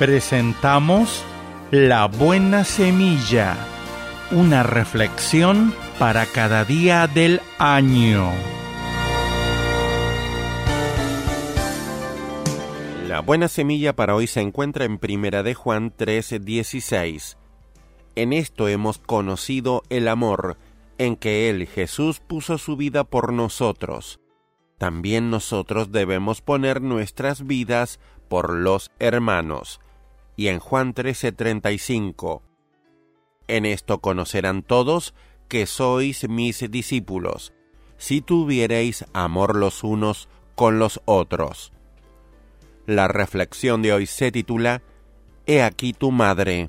Presentamos La Buena Semilla, una reflexión para cada día del año. La buena semilla para hoy se encuentra en Primera de Juan 3:16. En esto hemos conocido el amor, en que Él, Jesús, puso su vida por nosotros. También nosotros debemos poner nuestras vidas por los hermanos. Y en Juan 13:35, en esto conocerán todos que sois mis discípulos, si tuviereis amor los unos con los otros. La reflexión de hoy se titula He aquí tu madre.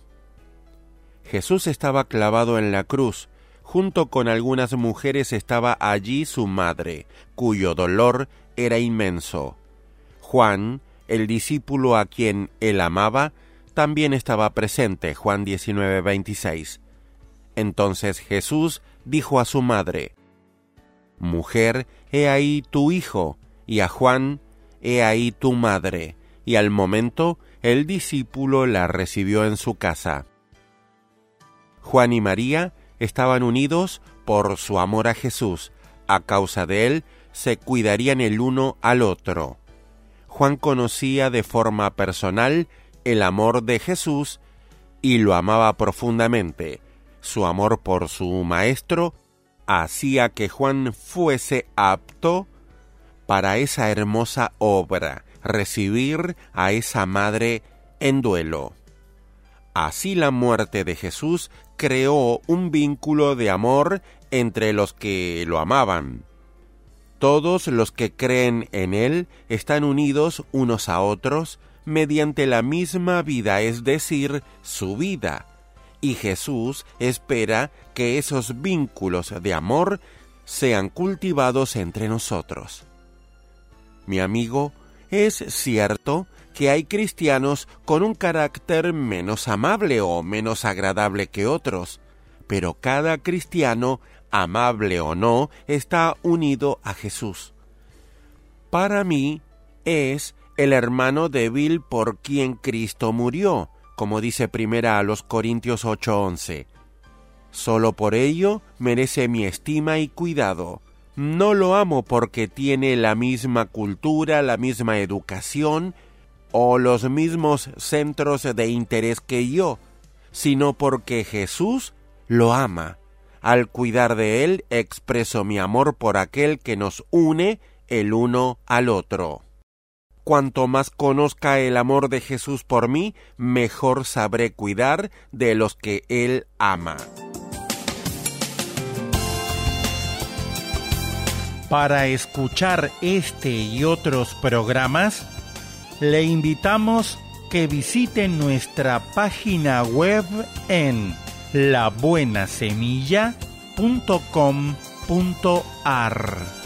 Jesús estaba clavado en la cruz. Junto con algunas mujeres estaba allí su madre, cuyo dolor era inmenso. Juan, el discípulo a quien él amaba, también estaba presente. Juan 19:26. Entonces Jesús dijo a su madre: Mujer, he ahí tu hijo, y a Juan, he ahí tu madre. Y al momento el discípulo la recibió en su casa. Juan y María estaban unidos por su amor a Jesús. A causa de él, se cuidarían el uno al otro. Juan conocía de forma personal el amor de Jesús y lo amaba profundamente. Su amor por su maestro hacía que Juan fuese apto para esa hermosa obra, recibir a esa madre en duelo. Así la muerte de Jesús creó un vínculo de amor entre los que lo amaban. Todos los que creen en Él están unidos unos a otros mediante la misma vida, es decir, su vida. Y Jesús espera que esos vínculos de amor sean cultivados entre nosotros. Mi amigo, es cierto que hay cristianos con un carácter menos amable o menos agradable que otros, pero cada cristiano, amable o no, está unido a Jesús. Para mí, es el hermano débil por quien Cristo murió, como dice 1 Corintios 8:11. Solo por ello merece mi estima y cuidado. No lo amo porque tiene la misma cultura, la misma educación o los mismos centros de interés que yo, sino porque Jesús lo ama. Al cuidar de él, expreso mi amor por aquel que nos une el uno al otro. Cuanto más conozca el amor de Jesús por mí, mejor sabré cuidar de los que Él ama. Para escuchar este y otros programas, le invitamos que visite nuestra página web en labuenasemilla.com.ar.